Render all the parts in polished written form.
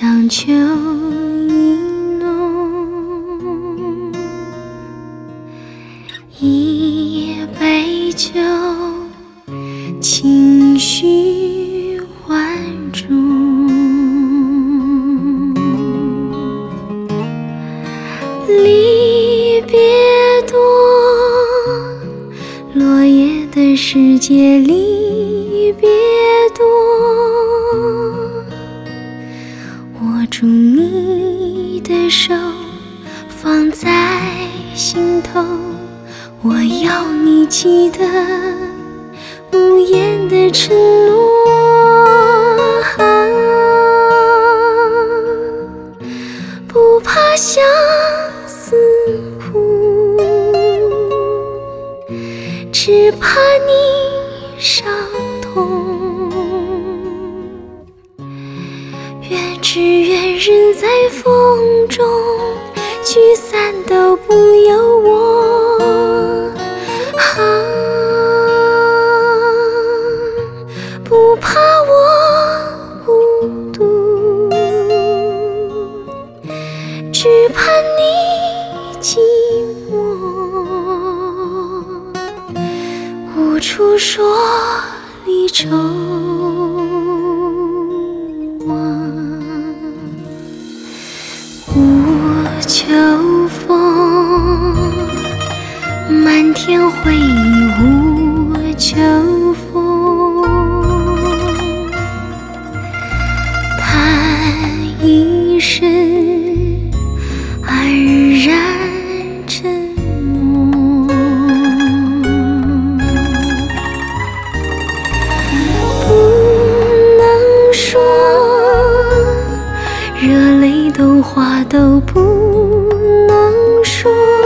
上秋意浓，一杯酒，情绪万种。离别多，落叶的世界离别多。握住你的手，放在心头，我要你记得无言的承诺。不怕相思苦，只怕你伤痛。只愿人在风中，聚散都不由我。不怕我孤独，只怕你寂寞，无处说离愁。秋风，漫天回忆无秋风。叹一声，黯然沉默。不能说，热泪都话都不能说，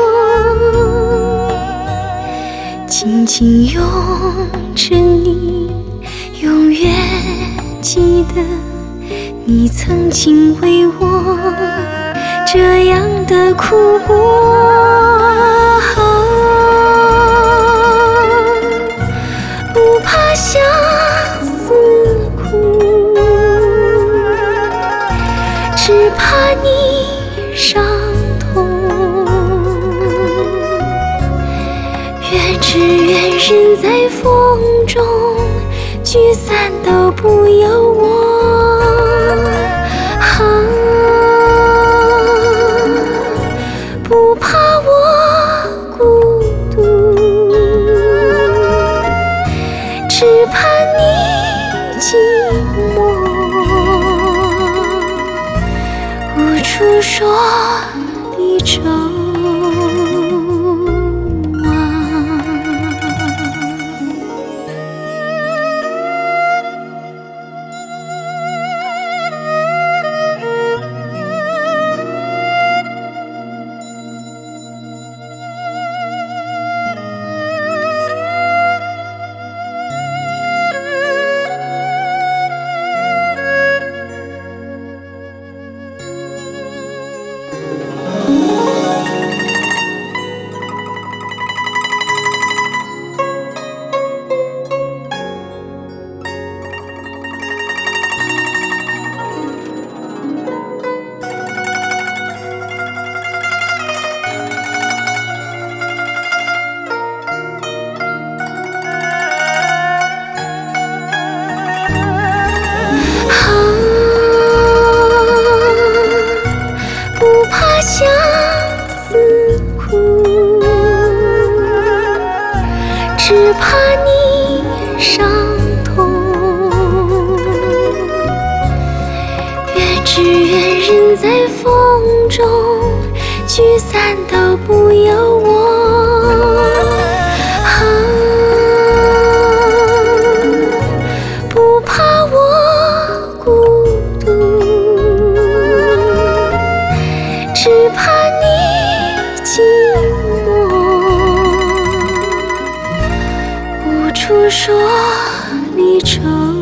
紧紧拥着你，永远记得你曾经为我这样的哭过。不怕相思苦，只怕你伤痛。只愿人在风中，聚散都不由我。不怕我孤独，只怕你寂寞，无处说离愁。相思苦，只怕你伤痛。只愿人在风中，聚散都不由我。不怕我孤独，只怕你寂寞，无处说离愁。